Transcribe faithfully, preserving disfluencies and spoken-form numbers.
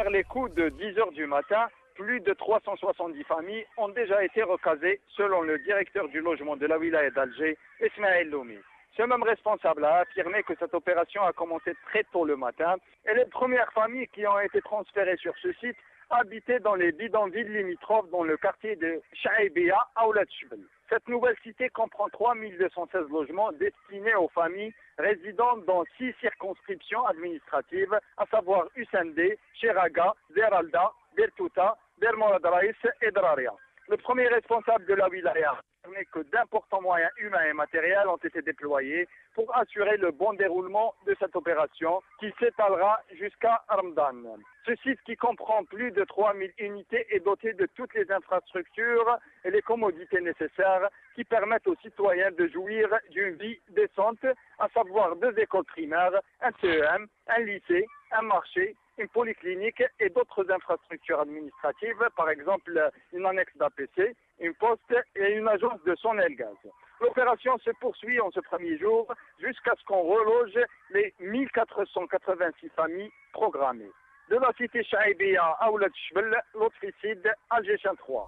Vers les coups de dix heures du matin, plus de trois cent soixante-dix familles ont déjà été recasées, selon le directeur du logement de la wilaya d'Alger, Ismaël Loumi. Ce même responsable a affirmé que cette opération a commencé très tôt le matin et les premières familles qui ont été transférées sur ce site habitaient dans les bidonvilles limitrophes dans le quartier de Chaïbia à Oulad Chbel. Cette nouvelle cité comprend trois mille deux cent seize logements destinés aux familles résidant dans six circonscriptions administratives, à savoir Hussein-D, Cheraga, Zeralda, Bertouta, Dermorad Raïs et Draria. Le premier responsable de la wilaya a affirmé que d'importants moyens humains et matériels ont été déployés pour assurer le bon déroulement de cette opération qui s'étalera jusqu'à Ramadan. Ce site qui comprend plus de trois mille unités est doté de toutes les infrastructures et les commodités nécessaires qui permettent aux citoyens de jouir d'une vie décente, à savoir deux écoles primaires, un C E M, un lycée, un marché, une polyclinique et d'autres infrastructures administratives, par exemple une annexe d'A P C, une poste et une agence de son et gaz. L'opération se poursuit en ce premier jour jusqu'à ce qu'on reloge les mille quatre cent quatre-vingt-six familles programmées. De la cité Chaïbia à Oulad Chbel, l'autre Alger trois.